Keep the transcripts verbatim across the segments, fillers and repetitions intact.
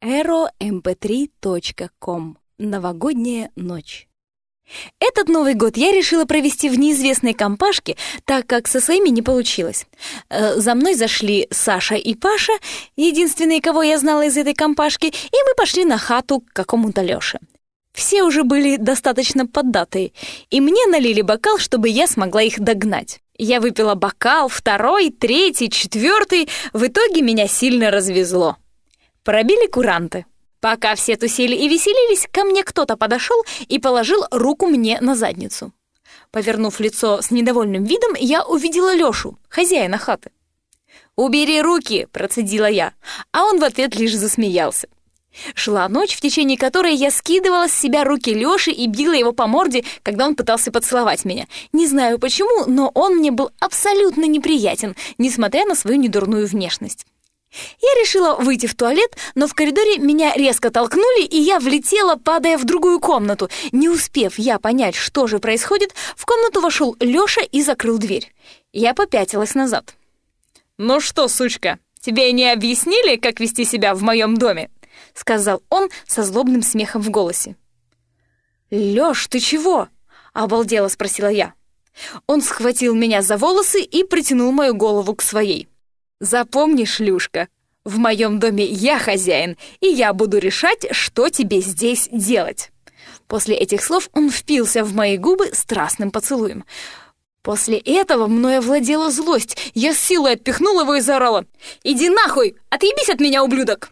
эро эм пэ три точка ком. Новогодняя ночь. Этот Новый год я решила провести в неизвестной компашке, так как со своими не получилось. Э, за мной зашли Саша и Паша, единственные, кого я знала из этой компашки, и мы пошли на хату к какому-то Лёше. Все уже были достаточно поддатые, и мне налили бокал, чтобы я смогла их догнать. Я выпила бокал, второй, третий, четвертый, в итоге меня сильно развезло. Пробили куранты. Пока все тусили и веселились, ко мне кто-то подошел и положил руку мне на задницу. Повернув лицо с недовольным видом, я увидела Лёшу, хозяина хаты. «Убери руки!» — процедила я, а он в ответ лишь засмеялся. Шла ночь, в течение которой я скидывала с себя руки Лёши и била его по морде, когда он пытался поцеловать меня. Не знаю почему, но он мне был абсолютно неприятен, несмотря на свою недурную внешность. Я решила выйти в туалет, но в коридоре меня резко толкнули, и я влетела, падая в другую комнату. Не успев я понять, что же происходит, в комнату вошел Лёша и закрыл дверь. Я попятилась назад. «Ну что, сучка, тебе не объяснили, как вести себя в моем доме?» — сказал он со злобным смехом в голосе. «Лёш, ты чего?» — обалдела спросила я. Он схватил меня за волосы и притянул мою голову к своей. «Запомни, шлюшка, в моем доме я хозяин, и я буду решать, что тебе здесь делать». После этих слов он впился в мои губы страстным поцелуем. После этого мною овладела злость. Я с силой отпихнула его и заорала: «Иди нахуй! Отъебись от меня, ублюдок!»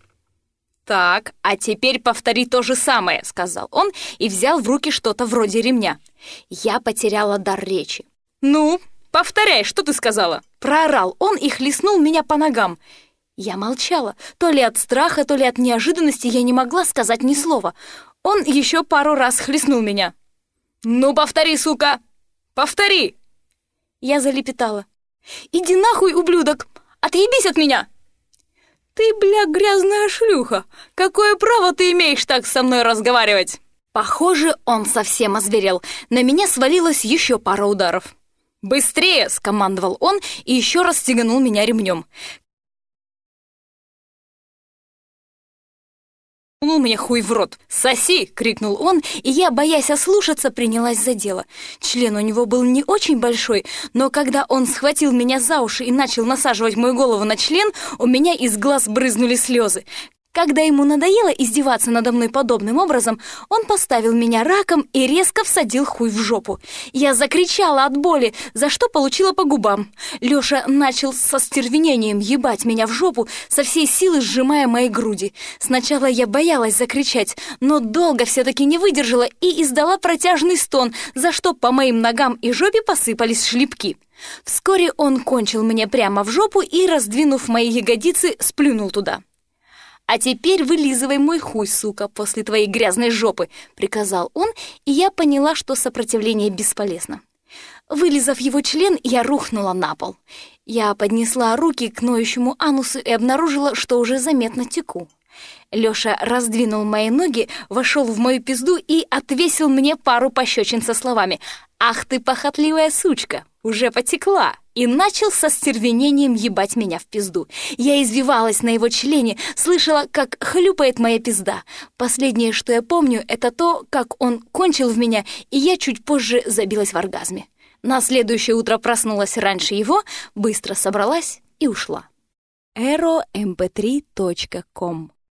«Так, а теперь повтори то же самое», — сказал он и взял в руки что-то вроде ремня. Я потеряла дар речи. «Ну, повторяй, что ты сказала?» Проорал он и хлестнул меня по ногам. Я молчала. То ли от страха, то ли от неожиданности я не могла сказать ни слова. Он еще пару раз хлестнул меня. «Ну, повтори, сука! Повтори!» Я залепетала: «Иди нахуй, ублюдок! Отъебись от меня!» «Ты, бля, грязная шлюха! Какое право ты имеешь так со мной разговаривать?» Похоже, он совсем озверел. На меня свалилось еще пара ударов. «Быстрее!» — скомандовал он и еще раз стеганул меня ремнем. «Ну мне хуй в рот! Соси!» — крикнул он, и я, боясь ослушаться, принялась за дело. Член у него был не очень большой, но когда он схватил меня за уши и начал насаживать мою голову на член, у меня из глаз брызнули слезы. Когда ему надоело издеваться надо мной подобным образом, он поставил меня раком и резко всадил хуй в жопу. Я закричала от боли, за что получила по губам. Лёша начал со стервенением ебать меня в жопу, со всей силы сжимая мои груди. Сначала я боялась закричать, но долго все-таки не выдержала и издала протяжный стон, за что по моим ногам и жопе посыпались шлепки. Вскоре он кончил мне прямо в жопу и, раздвинув мои ягодицы, сплюнул туда. «А теперь вылизывай мой хуй, сука, после твоей грязной жопы», — приказал он, и я поняла, что сопротивление бесполезно. Вылизав его член, я рухнула на пол. Я поднесла руки к ноющему анусу и обнаружила, что уже заметно теку. Лёша раздвинул мои ноги, вошел в мою пизду и отвесил мне пару пощечин со словами: «Ах ты, похотливая сучка, уже потекла!» И начал со стервенением ебать меня в пизду. Я извивалась на его члене, слышала, как хлюпает моя пизда. Последнее, что я помню, это то, как он кончил в меня, и я чуть позже забилась в оргазме. На следующее утро проснулась раньше его, быстро собралась и ушла. эро эм пэ три точка ком